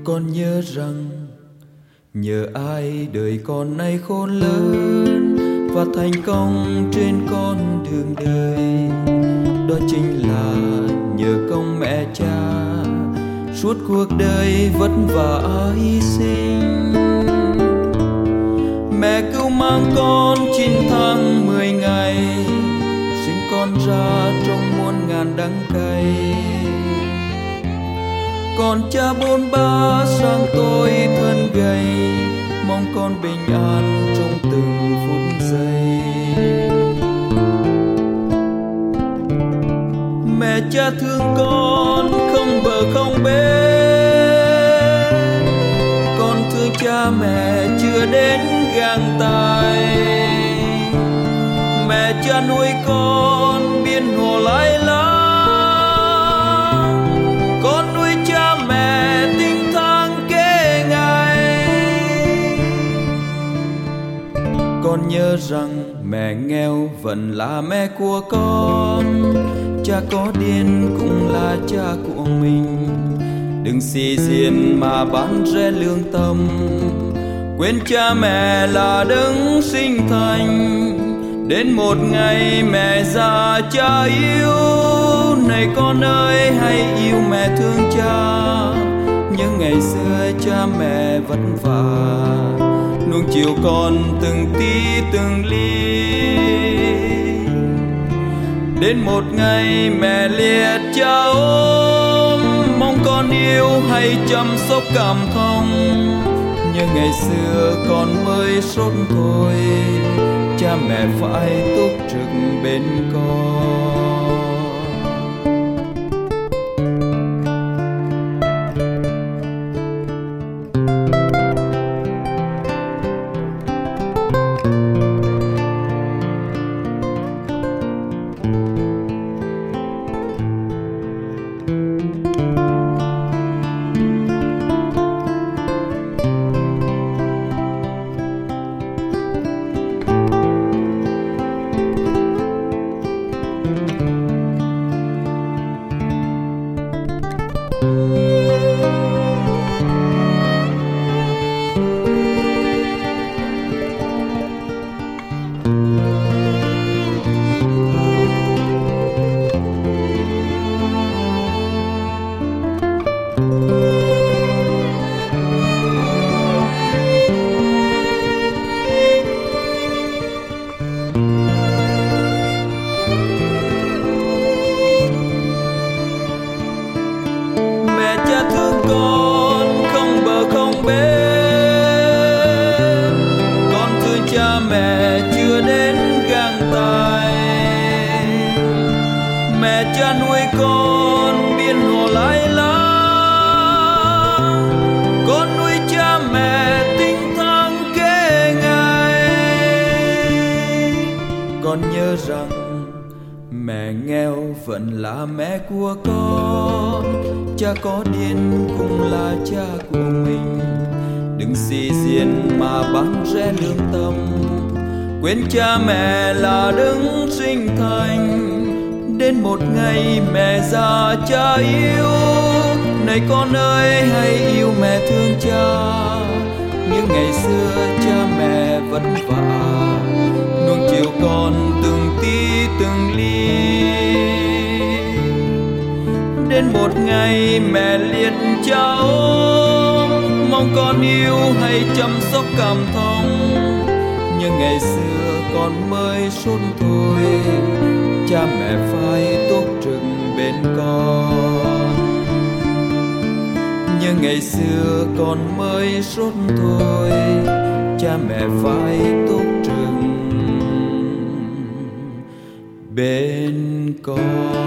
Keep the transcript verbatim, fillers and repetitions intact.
Con nhớ rằng nhờ ai đời con nay khôn lớn và thành công trên con đường đời. Đó chính là nhờ công mẹ cha suốt cuộc đời vất vả hy sinh. Mẹ cứu mang con chín tháng mười ngày, sinh con ra trong muôn ngàn đắng cay. Còn cha bôn ba sang tôi thân gầy, mong con bình an trong từng phút giây. Mẹ cha thương con không bờ không bến, con thương cha mẹ chưa đến gang tay. Mẹ cha nuôi con biên hồ lái lá, con nuôi cha mẹ tinh tháng kế ngày. Con nhớ rằng mẹ nghèo vẫn là mẹ của con, cha có điên cũng là cha của mình. Đừng xì xiên mà bán rẻ lương tâm, quên cha mẹ là đấng sinh thành. Đến một ngày mẹ già cha yêu, này con ơi hãy yêu mẹ thương cha. Những ngày xưa cha mẹ vất vả, nuông chiều con từng tí từng ly. Đến một ngày mẹ liệt cha ôm, mong con yêu hãy chăm sóc cảm thông. Như ngày xưa con mới sốt thôi, cha mẹ phải túc trực bên con. Mẹ chưa đến gang tay, mẹ cha nuôi con biên hồ lái lá, con nuôi cha mẹ tinh tháng kế ngày. Con nhớ rằng mẹ nghèo vẫn là mẹ của con, cha có điên cũng là cha của mình. Đừng xì xiên mà bán rẻ lương tâm, quên cha mẹ là đấng sinh thành. Đến một ngày mẹ già cha yêu, này con ơi hãy yêu mẹ thương cha. Những ngày xưa cha mẹ vất vả, nuông chiều con từng tí từng ly. Đến một ngày mẹ liệt cha ôm, mong con yêu hãy chăm sóc cảm thông. Như ngày xưa con mới sốt thôi, cha mẹ phải túc trực bên con. Như ngày xưa con mới sốt thôi, cha mẹ phải túc trực bên con.